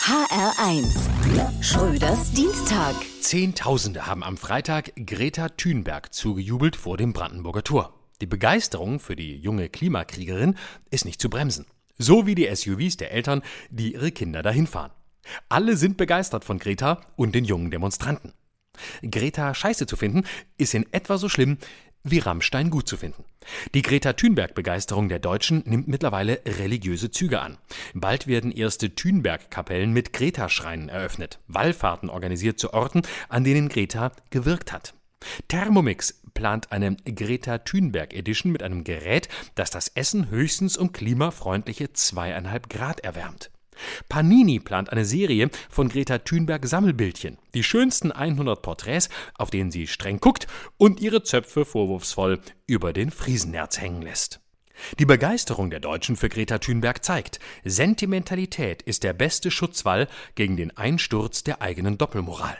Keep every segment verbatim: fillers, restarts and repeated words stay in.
H R eins. Schröders Dienstag. Zehntausende haben am Freitag Greta Thunberg zugejubelt vor dem Brandenburger Tor. Die Begeisterung für die junge Klimakriegerin ist nicht zu bremsen. So wie die S U Vs der Eltern, die ihre Kinder dahin fahren. Alle sind begeistert von Greta und den jungen Demonstranten. Greta scheiße zu finden, ist in etwa so schlimm wie Rammstein gut zu finden. Die Greta-Thunberg-Begeisterung der Deutschen nimmt mittlerweile religiöse Züge an. Bald werden erste Thunberg-Kapellen mit Greta-Schreinen eröffnet, Wallfahrten organisiert zu Orten, an denen Greta gewirkt hat. Thermomix plant eine Greta Thunberg Edition mit einem Gerät, das das Essen höchstens um klimafreundliche zweieinhalb Grad erwärmt. Panini plant eine Serie von Greta Thunberg Sammelbildchen, die schönsten hundert Porträts, auf denen sie streng guckt und ihre Zöpfe vorwurfsvoll über den Friesennerz hängen lässt. Die Begeisterung der Deutschen für Greta Thunberg zeigt, Sentimentalität ist der beste Schutzwall gegen den Einsturz der eigenen Doppelmoral.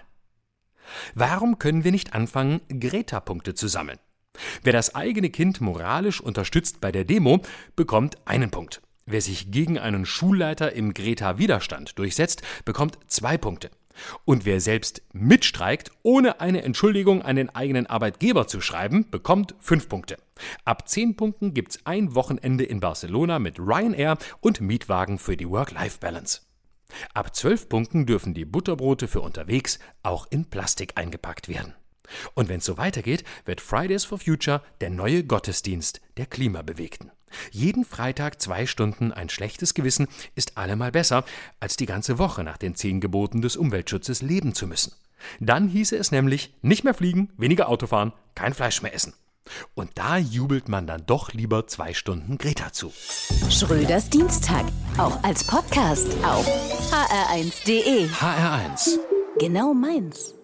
Warum können wir nicht anfangen, Greta-Punkte zu sammeln? Wer das eigene Kind moralisch unterstützt bei der Demo, bekommt einen Punkt. Wer sich gegen einen Schulleiter im Greta-Widerstand durchsetzt, bekommt zwei Punkte. Und wer selbst mitstreikt, ohne eine Entschuldigung an den eigenen Arbeitgeber zu schreiben, bekommt fünf Punkte. Ab zehn Punkten gibt's ein Wochenende in Barcelona mit Ryanair und Mietwagen für die Work-Life-Balance. Ab zwölf Punkten dürfen die Butterbrote für unterwegs auch in Plastik eingepackt werden. Und wenn es so weitergeht, wird Fridays for Future der neue Gottesdienst der Klimabewegten. Jeden Freitag zwei Stunden ein schlechtes Gewissen ist allemal besser, als die ganze Woche nach den zehn Geboten des Umweltschutzes leben zu müssen. Dann hieße es nämlich nicht mehr fliegen, weniger Auto fahren, kein Fleisch mehr essen. Und da jubelt man dann doch lieber zwei Stunden Greta zu. Schröders Dienstag, auch als Podcast auf h r eins punkt d e. H R eins. Genau meins.